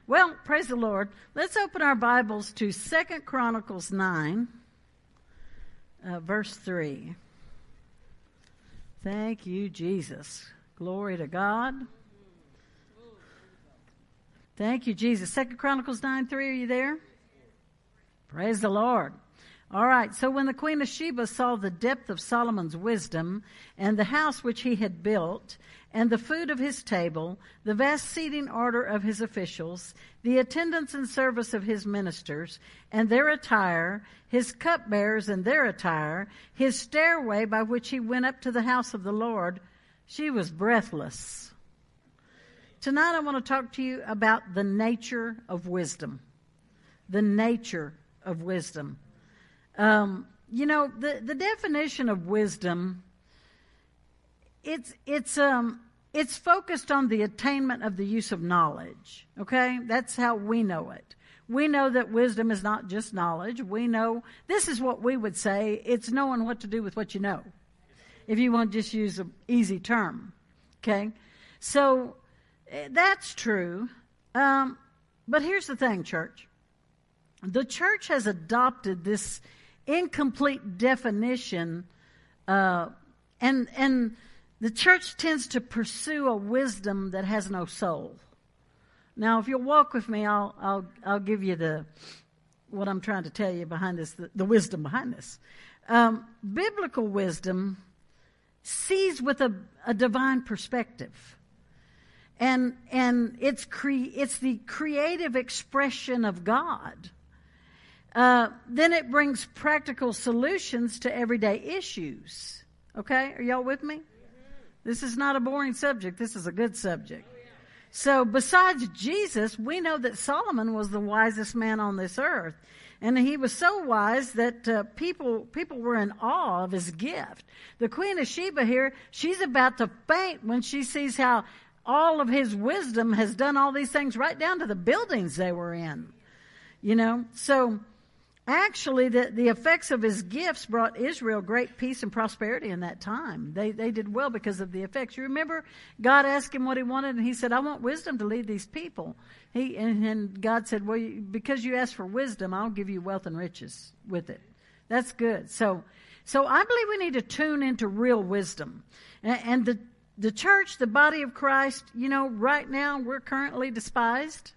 Well, praise the Lord. Let's open our Bibles to 2 Chronicles 9, verse 3. Thank you, Jesus. Glory to God. Thank you, Jesus. 2 Chronicles 9, 3, are you there? Praise the Lord. All right, so when the Queen of Sheba saw the depth of Solomon's wisdom and the house which he had built, and the food of his table, the vast seating order of his officials, the attendance and service of his ministers, and their attire, his cupbearers and their attire, his stairway by which he went up to the house of the Lord, she was breathless. Tonight I want to talk to you about the nature of wisdom. The nature of wisdom. The definition of wisdom, it's focused on the attainment of the use of knowledge. Okay? That's how we know it. We know that wisdom is not just knowledge. We know, this is what we would say, it's knowing what to do with what you know. If you want to just use an easy term. Okay? So, that's true. But here's the thing, church. The church has adopted this incomplete definition, and the church tends to pursue a wisdom that has no soul. Now, if you'll walk with me, I'll give you what I'm trying to tell you behind this, the wisdom behind this. Biblical wisdom sees with a divine perspective, and it's the creative expression of God. Then it brings practical solutions to everyday issues. Okay? Are y'all with me? This is not a boring subject. This is a good subject. So besides Jesus, we know that Solomon was the wisest man on this earth. And he was so wise that people were in awe of his gift. The Queen of Sheba here, she's about to faint when she sees how all of his wisdom has done all these things right down to the buildings they were in. So actually, the effects of his gifts brought Israel great peace and prosperity in that time. They did well because of the effects. You remember, God asked him what he wanted, and he said, I want wisdom to lead these people. And God said, well, because you asked for wisdom, I'll give you wealth and riches with it. That's good. So I believe we need to tune into real wisdom. And the church, the body of Christ, right now we're currently despised.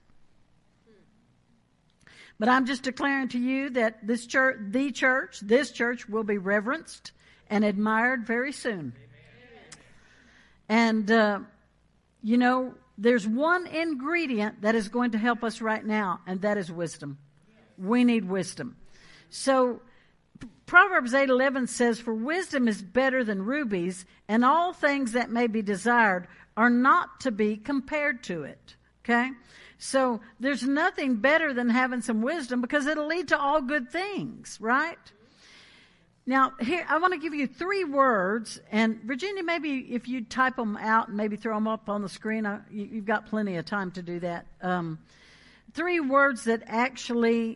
But I'm just declaring to you that this church will be reverenced and admired very soon. Amen. And, there's one ingredient that is going to help us right now, and that is wisdom. We need wisdom. So, Proverbs 8:11 says, for wisdom is better than rubies, and all things that may be desired are not to be compared to it. Okay? So there's nothing better than having some wisdom because it'll lead to all good things, right? Now, here, I want to give you 3 words, and Virginia, maybe if you type them out and maybe throw them up on the screen, you've got plenty of time to do that. 3 words that actually,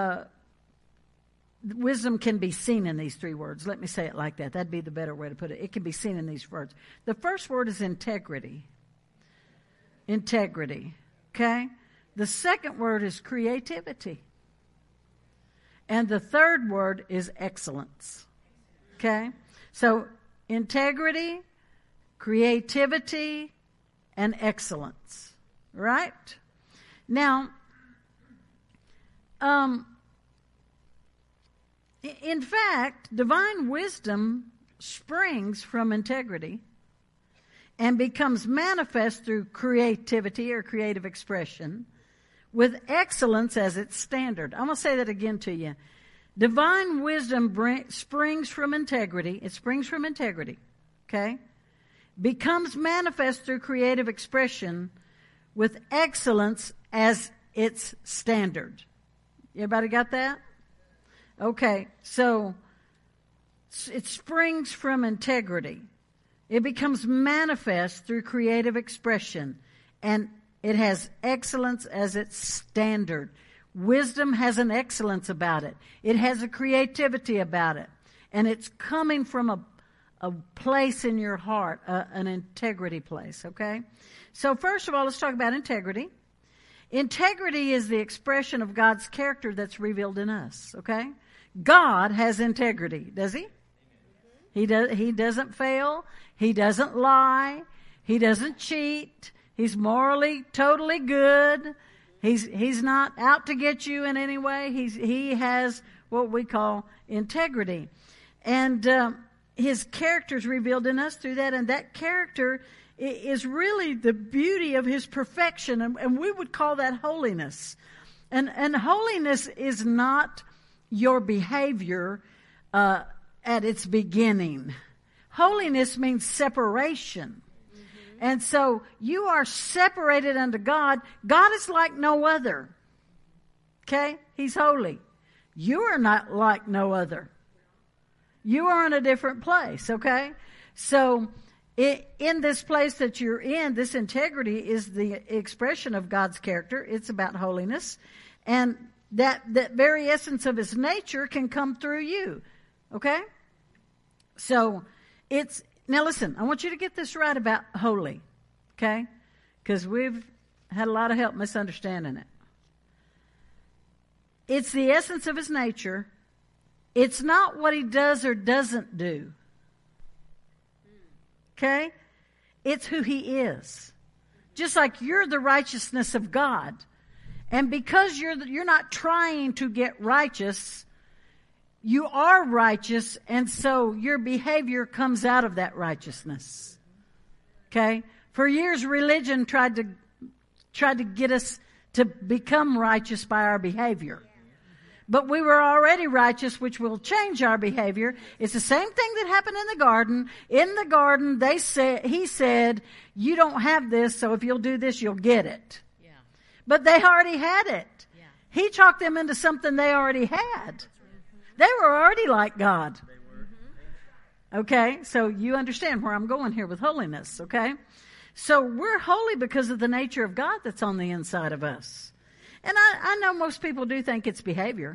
wisdom can be seen in these 3 words. Let me say it like that. That'd be the better way to put it. It can be seen in these words. The first word is integrity. Integrity. Okay? The second word is creativity. And the third word is excellence. Okay? So, integrity, creativity, and excellence. Right? Now, in fact, divine wisdom springs from integrity and becomes manifest through creativity or creative expression with excellence as its standard. I'm going to say that again to you. Divine wisdom springs from integrity. It springs from integrity. Okay? Becomes manifest through creative expression with excellence as its standard. Everybody got that? Okay. So it springs from integrity. It becomes manifest through creative expression, and it has excellence as its standard. Wisdom has an excellence about it. It has a creativity about it, and it's coming from a place in your heart, an integrity place, okay? So first of all, let's talk about integrity. Integrity is the expression of God's character that's revealed in us, okay? God has integrity, does he? He doesn't fail. He doesn't lie. He doesn't cheat. He's morally totally good. He's not out to get you in any way. He has what we call integrity. And his character is revealed in us through that, and that character is really the beauty of his perfection, and we would call that holiness. And holiness is not your behavior at its beginning. Holiness means separation. And so you are separated unto God. God is like no other. Okay? He's holy. You are not like no other. You are in a different place, okay? So in this place that you're in, this integrity is the expression of God's character. It's about holiness. And that very essence of his nature can come through you, okay? So now listen, I want you to get this right about holy, okay? Because we've had a lot of help misunderstanding it. It's the essence of his nature. It's not what he does or doesn't do. Okay? It's who he is. Just like you're the righteousness of God. And because you're not trying to get righteous, you are righteous, and so your behavior comes out of that righteousness. Okay? For years, religion tried to get us to become righteous by our behavior. But we were already righteous, which will change our behavior. It's the same thing that happened in the garden. In the garden, he said, you don't have this, so if you'll do this, you'll get it. Yeah. But they already had it. Yeah. He talked them into something they already had. They were already like God. Okay, so you understand where I'm going here with holiness, okay? So we're holy because of the nature of God that's on the inside of us. And I know most people do think it's behavior.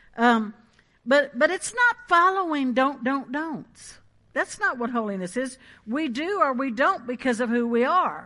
But it's not following don'ts. That's not what holiness is. We do or we don't because of who we are.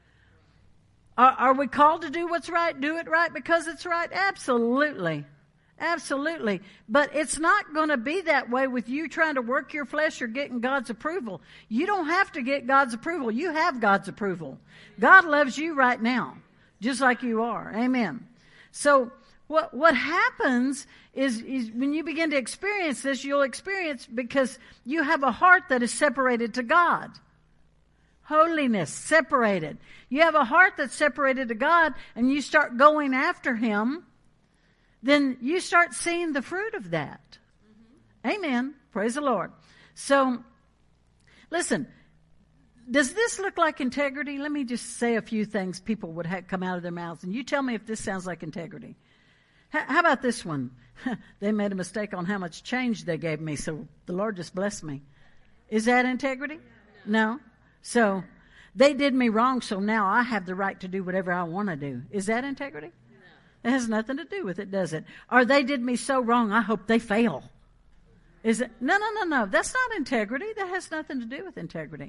Are we called to do what's right, do it right because it's right? Absolutely. Absolutely. But it's not going to be that way with you trying to work your flesh or getting God's approval. You don't have to get God's approval. You have God's approval. God loves you right now, just like you are. Amen. So what happens is when you begin to experience this, you'll experience because you have a heart that is separated to God. Holiness, separated. You have a heart that's separated to God, and you start going after him, then you start seeing the fruit of that. Mm-hmm. Amen. Praise the Lord. So, listen, does this look like integrity? Let me just say a few things people would come out of their mouths, and you tell me if this sounds like integrity. How about this one? They made a mistake on how much change they gave me, so the Lord just blessed me. Is that integrity? No. So, they did me wrong, so now I have the right to do whatever I want to do. Is that integrity? No. It has nothing to do with it, does it? Or they did me so wrong, I hope they fail. Is it? No. That's not integrity. That has nothing to do with integrity.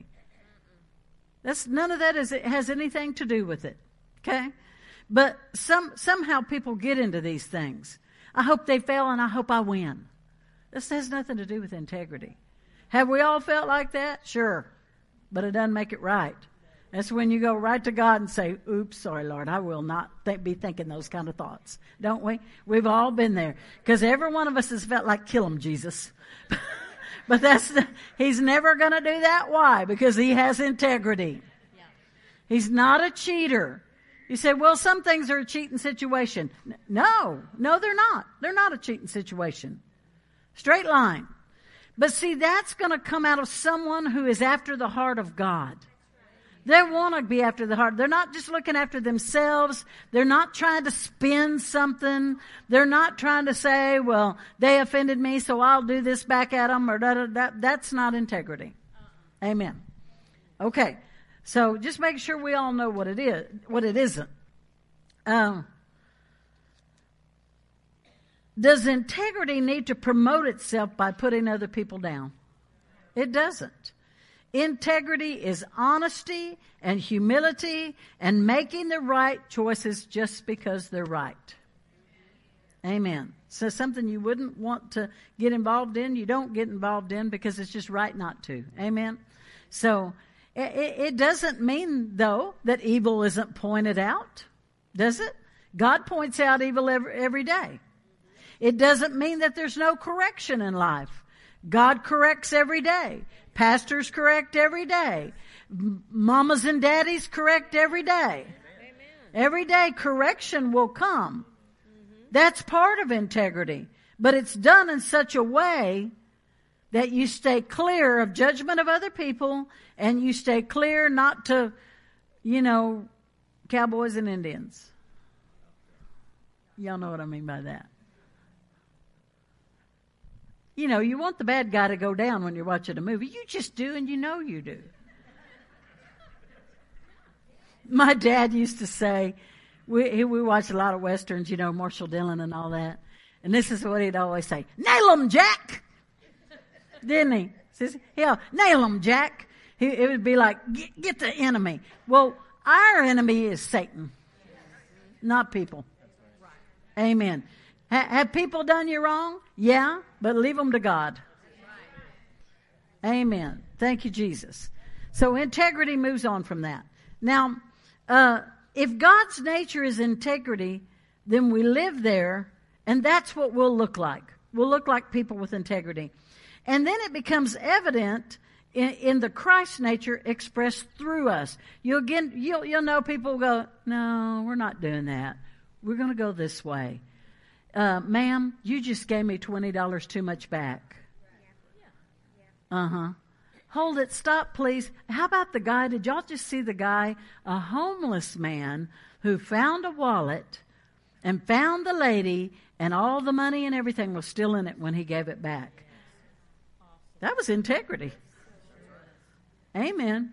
None of that has anything to do with it. Okay? But somehow people get into these things. I hope they fail and I hope I win. This has nothing to do with integrity. Have we all felt like that? Sure. But it doesn't make it right. That's when you go right to God and say, oops, sorry, Lord, I will not be thinking those kind of thoughts. Don't we? We've all been there. Because every one of us has felt like, kill him, Jesus. But he's never going to do that. Why? Because he has integrity. Yeah. He's not a cheater. You say, well, some things are a cheating situation. No, they're not. They're not a cheating situation. Straight line. But see, that's going to come out of someone who is after the heart of God. They want to be after the heart. They're not just looking after themselves. They're not trying to spin something. They're not trying to say, well, they offended me, so I'll do this back at them, or that's not integrity. Amen. Okay. So just make sure we all know what it is, what it isn't. Does integrity need to promote itself by putting other people down? It doesn't. Integrity is honesty and humility and making the right choices just because they're right. Amen. So something you wouldn't want to get involved in, you don't get involved in because it's just right not to. Amen. So it doesn't mean, though, that evil isn't pointed out, does it? God points out evil every day. It doesn't mean that there's no correction in life. God corrects every day. Pastors correct every day. Mamas and daddies correct every day. Every day correction will come. That's part of integrity. But it's done in such a way that you stay clear of judgment of other people and you stay clear not to, cowboys and Indians. Y'all know what I mean by that. You want the bad guy to go down when you're watching a movie. You just do, and you do. My dad used to say, we watched a lot of Westerns, Marshall Dillon and all that. And this is what he'd always say, "Nail 'em, Jack!" Didn't he? Says, "Yeah, nail 'em, Jack." It would be like, get the enemy. Well, our enemy is Satan, not people. Amen. Have people done you wrong? Yeah, but leave them to God. Amen. Thank you, Jesus. So integrity moves on from that. Now, if God's nature is integrity, then we live there, and that's what we'll look like. We'll look like people with integrity. And then it becomes evident in the Christ nature expressed through us. You'll know people go, "No, we're not doing that. We're going to go this way. Ma'am, you just gave me $20 too much back." Hold it, stop, please. How about the guy? Did y'all just see the guy, a homeless man who found a wallet and found the lady, and all the money and everything was still in it when he gave it back? That was integrity. Amen.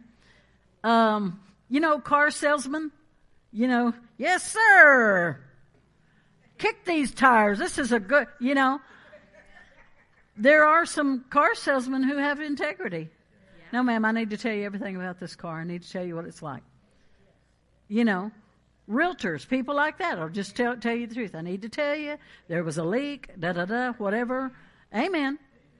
Car salesman, yes, sir. Kick these tires. This is a good, There are some car salesmen who have integrity. No, ma'am, I need to tell you everything about this car. I need to tell you what it's like. Realtors, people like that will just tell you the truth. I need to tell you there was a leak, whatever. Amen.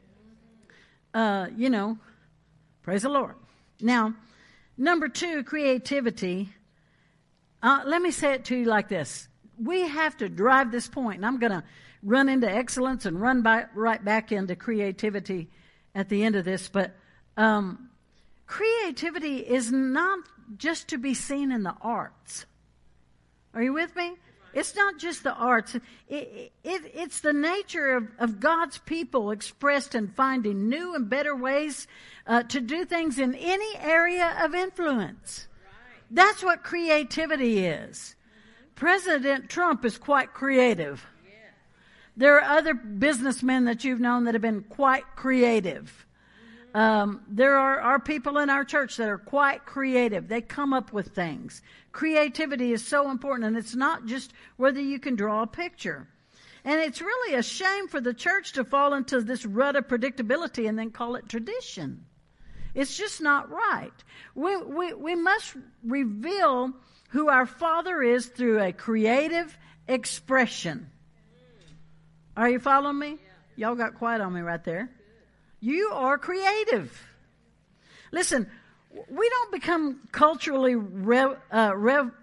Praise the Lord. Now, number 2, creativity. Let me say it to you like this. We have to drive this point, and I'm going to run into excellence and run right back into creativity at the end of this. But creativity is not just to be seen in the arts. Are you with me? It's not just the arts. It's the nature of God's people expressed in finding new and better ways to do things in any area of influence. That's what creativity is. President Trump is quite creative. There are other businessmen that you've known that have been quite creative. There are people in our church that are quite creative. They come up with things. Creativity is so important, and it's not just whether you can draw a picture. And it's really a shame for the church to fall into this rut of predictability and then call it tradition. It's just not right. We must reveal who our Father is through a creative expression. Are you following me? Y'all got quiet on me right there. You are creative. Listen, we don't become culturally relevant,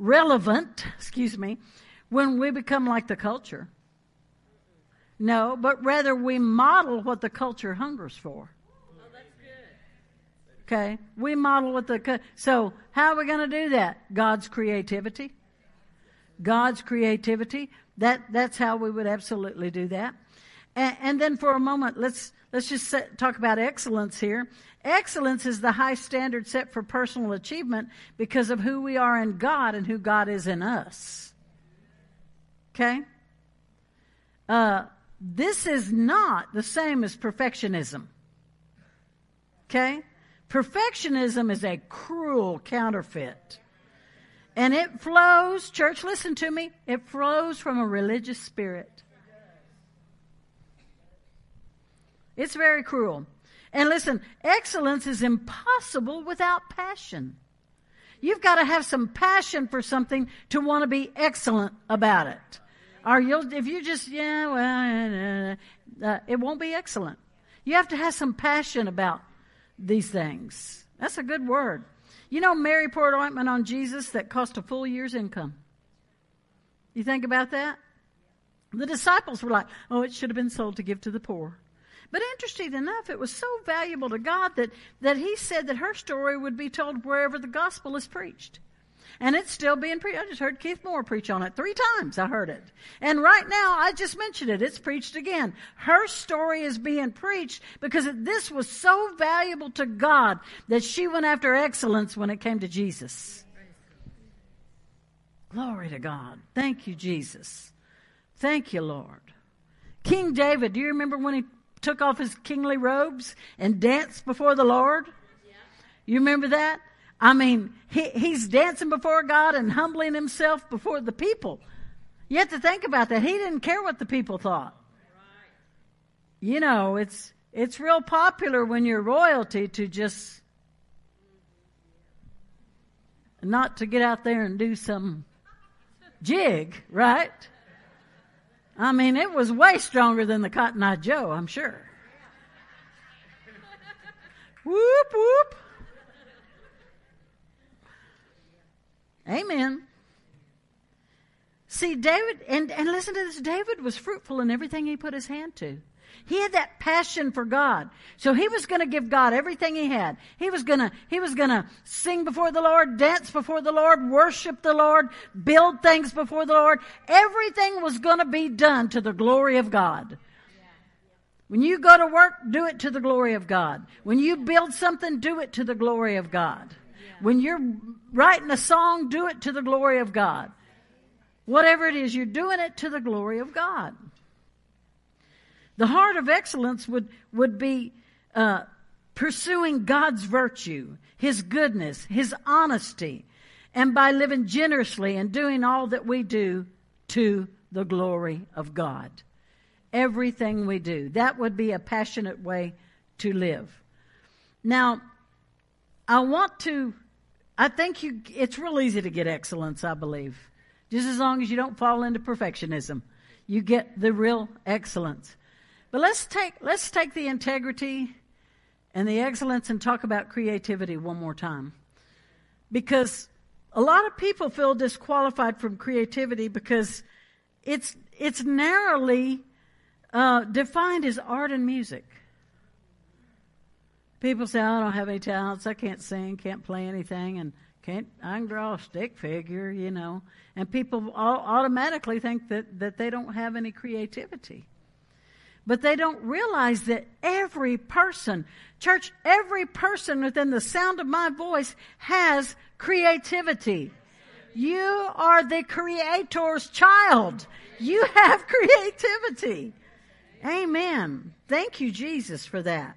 when we become like the culture. No, but rather we model what the culture hungers for. Oh, that's good. Okay, we model what so how are we going to do that? God's creativity. God's creativity. That's how we would absolutely do that. And then for a moment, let's just talk about excellence here. Excellence is the high standard set for personal achievement because of who we are in God and who God is in us. Okay? This is not the same as perfectionism. Okay? Perfectionism is a cruel counterfeit. And it flows, church, listen to me, it flows from a religious spirit. It's very cruel. And listen, excellence is impossible without passion. You've got to have some passion for something to want to be excellent about it. Or if you just, it won't be excellent. You have to have some passion about these things. That's a good word. You know, Mary poured ointment on Jesus that cost a full year's income. You think about that? The disciples were like, oh, it should have been sold to give to the poor. But interesting enough, it was so valuable to God that he said that her story would be told wherever the gospel is preached. And it's still being preached. I just heard Keith Moore preach on it 3 times. I heard it. And right now, I just mentioned it. It's preached again. Her story is being preached because this was so valuable to God that she went after excellence when it came to Jesus. Glory to God. Thank you, Jesus. Thank you, Lord. King David, do you remember when he took off his kingly robes and danced before the Lord? Yeah. You remember that? I mean, he's dancing before God and humbling himself before the people. You have to think about that. He didn't care what the people thought. Right. You know, it's real popular when you're royalty to just not to get out there and do some jig, right? I mean, it was way stronger than the Cotton Eye Joe, I'm sure. Whoop, whoop. Amen. See, David, and listen to this, David was fruitful in everything he put his hand to. He had that passion for God. So he was going to give God everything he had. He was going to sing before the Lord, dance before the Lord, worship the Lord, build things before the Lord. Everything was going to be done to the glory of God. When you go to work, do it to the glory of God. When you build something, do it to the glory of God. When you're writing a song, do it to the glory of God. Whatever it is, you're doing it to the glory of God. The heart of excellence would be pursuing God's virtue, His goodness, His honesty, and by living generously and doing all that we do to the glory of God. Everything we do. That would be a passionate way to live. Now, I think it's real easy to get excellence, I believe. Just as long as you don't fall into perfectionism. You get the real excellence. But let's take the integrity and the excellence and talk about creativity one more time. Because a lot of people feel disqualified from creativity because it's narrowly defined as art and music. People say, I don't have any talents, I can't sing, can't play anything, and I can draw a stick figure, you know. And people automatically think that they don't have any creativity. But they don't realize that every person within the sound of my voice has creativity. You are the Creator's child. You have creativity. Amen. Thank you, Jesus, for that.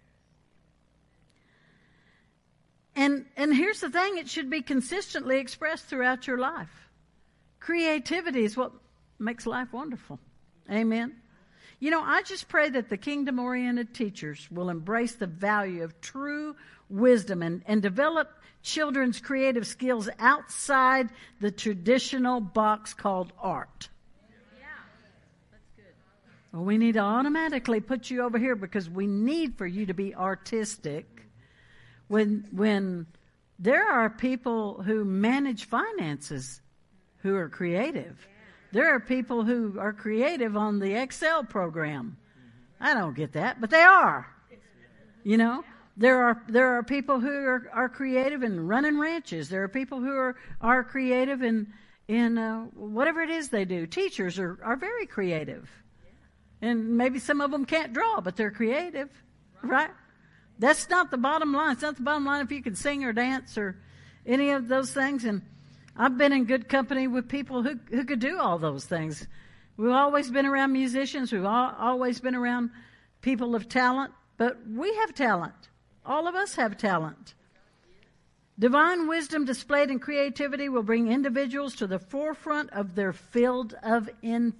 And here's the thing, it should be consistently expressed throughout your life. Creativity is what makes life wonderful. Amen. You know, I just pray that the kingdom-oriented teachers will embrace the value of true wisdom and develop children's creative skills outside the traditional box called art. Yeah, that's good. Well, we need to automatically put you over here because we need for you to be artistic. When there are people who manage finances who are creative. There are people who are creative on the Excel program. I don't get that, but they are. You know, there are people who are creative in running ranches. There are people who are creative in whatever it is they do. Teachers are very creative. And maybe some of them can't draw, but they're creative, right? That's not the bottom line. It's not the bottom line if you can sing or dance or any of those things. And I've been in good company with people who could do all those things. We've always been around musicians. We've always been around people of talent. But we have talent. All of us have talent. Divine wisdom displayed in creativity will bring individuals to the forefront of their field of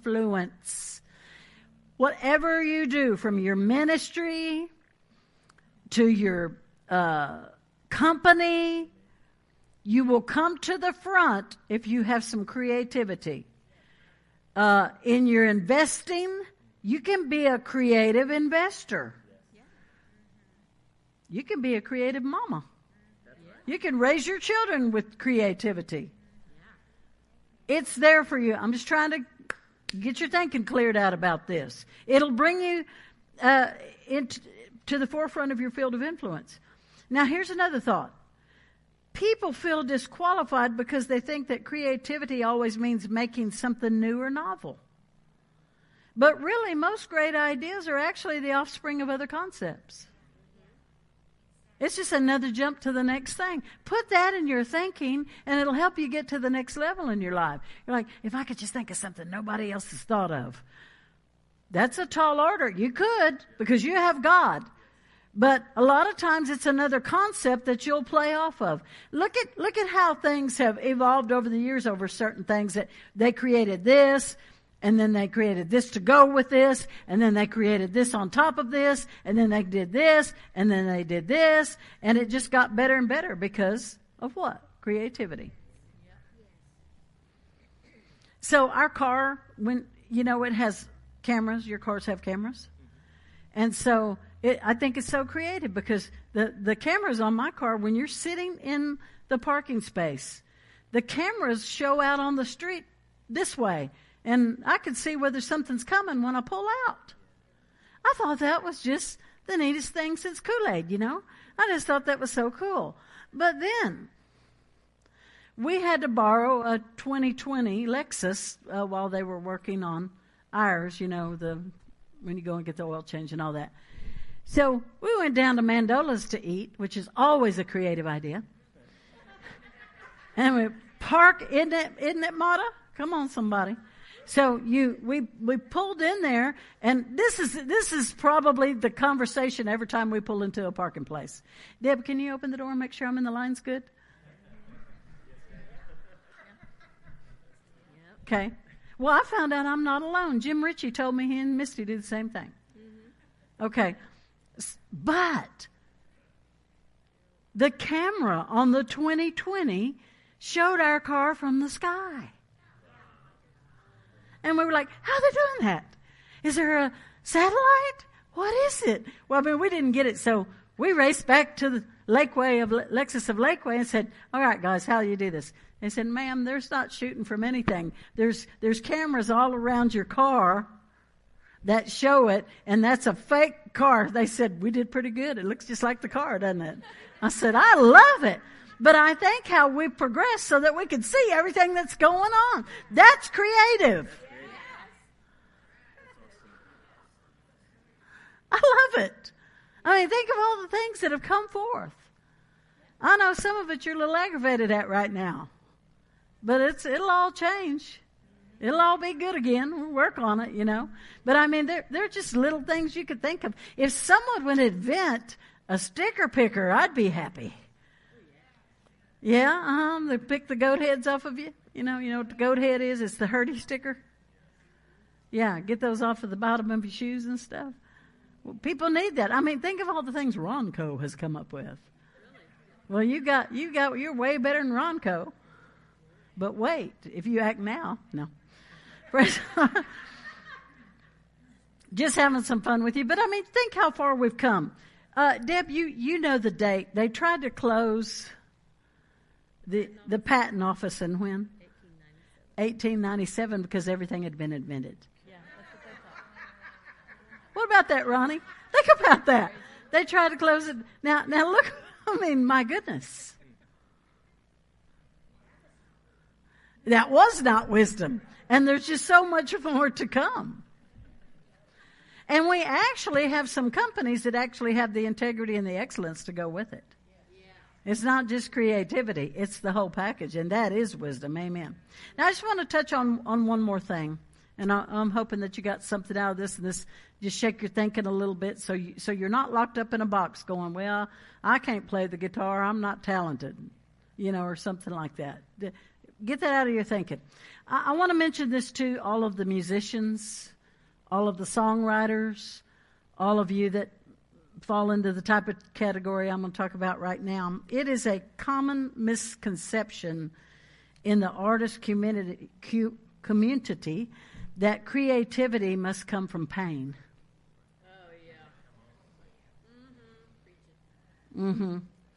influence. Whatever you do, from your ministry to your company. You will come to the front if you have some creativity. In your investing, you can be a creative investor. You can be a creative mama. You can raise your children with creativity. It's there for you. I'm just trying to get your thinking cleared out about this. It'll bring you to the forefront of your field of influence. Now, here's another thought. People feel disqualified because they think that creativity always means making something new or novel. But really, most great ideas are actually the offspring of other concepts. It's just another jump to the next thing. Put that in your thinking, and it'll help you get to the next level in your life. You're like, if I could just think of something nobody else has thought of. That's a tall order. You could, because you have God. But a lot of times it's another concept that you'll play off of. Look at how things have evolved over the years over certain things that they created this, and then they created this to go with this, and then they created this on top of this, and then they did this, and then they did this, and it just got better and better because of what? Creativity. So our car, when, it has cameras, your cars have cameras. And so I think it's so creative because the cameras on my car, when you're sitting in the parking space, the cameras show out on the street this way. And I can see whether something's coming when I pull out. I thought that was just the neatest thing since Kool-Aid, I just thought that was so cool. But then we had to borrow a 2020 Lexus while they were working on ours, when you go and get the oil change and all that. So we went down to Mandola's to eat, which is always a creative idea. And we park, isn't it, Mata? Come on, somebody. So we pulled in there, and this is probably the conversation every time we pull into a parking place. Deb, can you open the door and make sure I'm in the lines good? Okay. Well, I found out I'm not alone. Jim Ritchie told me he and Misty did the same thing. Okay. But the camera on the 2020 showed our car from the sky. And we were like, how are they doing that? Is there a satellite? What is it? Well, we didn't get it, so we raced back to the Lexus of Lakeway and said, all right, guys, how do you do this? They said, ma'am, there's not shooting from anything. There's cameras all around your car that show it, and that's a fake car. They said, we did pretty good. It looks just like the car, doesn't it? I said, I love it. But I think how we progressed so that we could see everything that's going on. That's creative. I love it. Think of all the things that have come forth. I know some of it you're a little aggravated at right now. But it'll all change. It'll all be good again. We'll work on it, But they're just little things you could think of. If someone would invent a sticker picker, I'd be happy. Yeah, they pick the goat heads off of you. You know what the goat head is? It's the hurdy sticker. Yeah, get those off of the bottom of your shoes and stuff. Well, people need that. Think of all the things Ronco has come up with. Well, you're way better than Ronco. But wait, if you act now, no. Just having some fun with you. But think how far we've come. Deb, you know the date. They tried to close the patent office in when? 1897, because everything had been invented. Yeah, that's what they thought. What about that, Ronnie? Think about that. They tried to close it. Now look, my goodness. That was not wisdom. And there's just so much more to come. And we actually have some companies that actually have the integrity and the excellence to go with it. It's not just creativity. It's the whole package. And that is wisdom. Amen. Now, I just want to touch on one more thing. And I'm hoping that you got something out of this, and this just shake your thinking a little bit so you're not locked up in a box going, well, I can't play the guitar. I'm not talented, or something like that. Get that out of your thinking. I want to mention this to all of the musicians, all of the songwriters, all of you that fall into the type of category I'm going to talk about right now. It is a common misconception in the artist community that creativity must come from pain. Oh, yeah.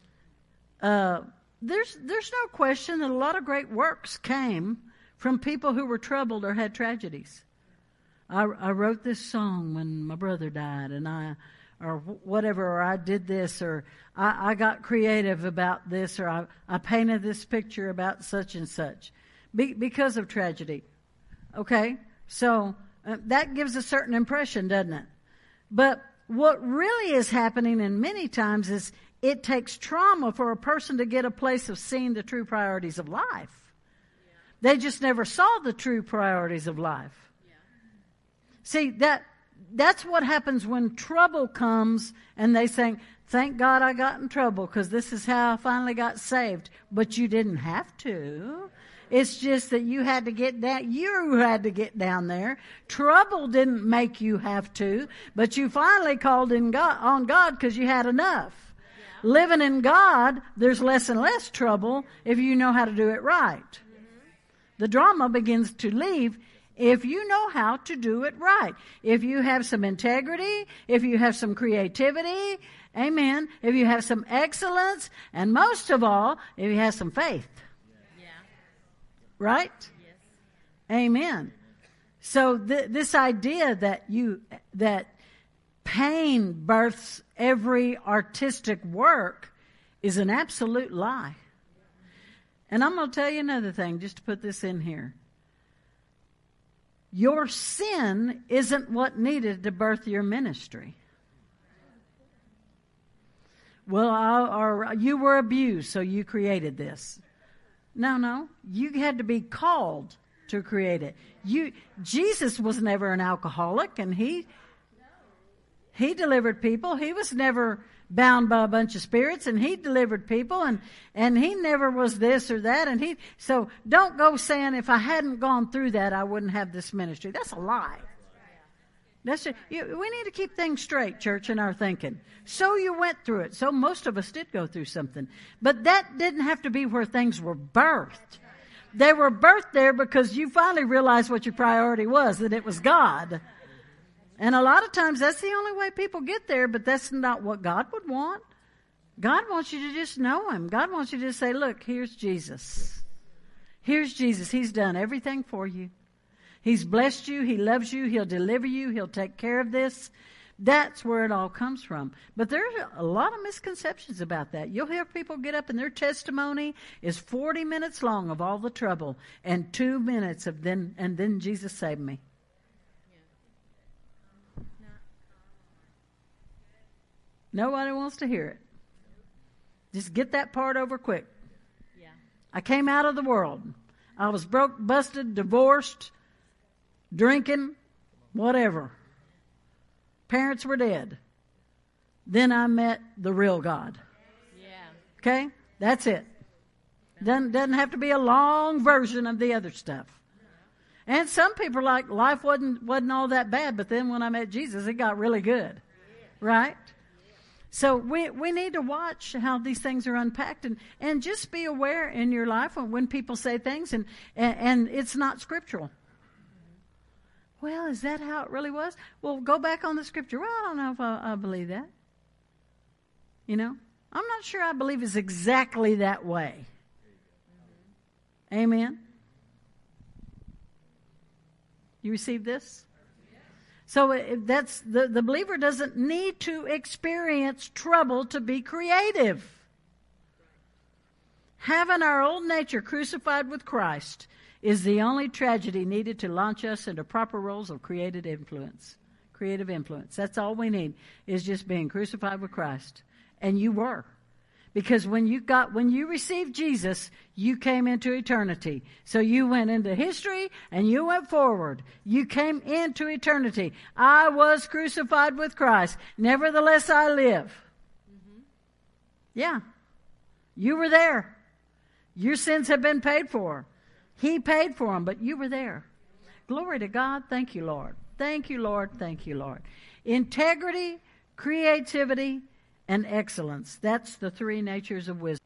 There's no question that a lot of great works came from people who were troubled or had tragedies. I wrote this song when my brother died, or whatever, or I did this, or I got creative about this, or I painted this picture about such and such, because of tragedy. Okay? So that gives a certain impression, doesn't it? But what really is happening, and many times, is it takes trauma for a person to get a place of seeing the true priorities of life. Yeah. They just never saw the true priorities of life. Yeah. See, that's what happens when trouble comes and they say, thank God I got in trouble because this is how I finally got saved. But you didn't have to. It's just that you had to get down. You had to get down there. Trouble didn't make you have to, but you finally called on God because you had enough. Yeah. Living in God, there's less and less trouble if you know how to do it right. Mm-hmm. The drama begins to leave if you know how to do it right. If you have some integrity, if you have some creativity, amen, if you have some excellence, and most of all, if you have some faith. Right? Yes. Amen. So this idea that pain births every artistic work is an absolute lie. And I'm going to tell you another thing, just to put this in here. Your sin isn't what needed to birth your ministry. Well, or you were abused, so you created this. No. You had to be called to create it. Jesus was never an alcoholic, and he delivered people. He was never bound by a bunch of spirits, and he delivered people, and he never was this or that. So don't go saying, if I hadn't gone through that, I wouldn't have this ministry. That's a lie. We need to keep things straight, church, in our thinking. So you went through it. So most of us did go through something. But that didn't have to be where things were birthed. They were birthed there because you finally realized what your priority was, that it was God. And a lot of times that's the only way people get there, but that's not what God would want. God wants you to just know Him. God wants you to just say, look, here's Jesus. Here's Jesus. He's done everything for you. He's blessed you. He loves you. He'll deliver you. He'll take care of this. That's where it all comes from. But there's a lot of misconceptions about that. You'll hear people get up and their testimony is 40 minutes long of all the trouble and 2 minutes of then Jesus saved me. Nobody wants to hear it. Just get that part over quick. Yeah. I came out of the world. I was broke, busted, divorced, drinking, whatever. Parents were dead. Then I met the real God. Yeah. Okay? That's it. Doesn't have to be a long version of the other stuff. And some people are like, life wasn't all that bad, but then when I met Jesus, it got really good. Right? So we need to watch how these things are unpacked and just be aware in your life when people say things and it's not scriptural. Well, is that how it really was? Well, go back on the scripture. Well, I don't know if I believe that. You know, I'm not sure I believe it's exactly that way. Amen. You receive this? So that's the believer doesn't need to experience trouble to be creative. Having our old nature crucified with Christ is the only tragedy needed to launch us into proper roles of creative influence. Creative influence. That's all we need, is just being crucified with Christ. And you were. Because when you received Jesus, you came into eternity. So you went into history and you went forward. You came into eternity. I was crucified with Christ. Nevertheless, I live. Mm-hmm. Yeah. You were there. Your sins have been paid for. He paid for them, but you were there. Glory to God. Thank you, Lord. Thank you, Lord. Thank you, Lord. Integrity, creativity, and excellence. That's the three natures of wisdom.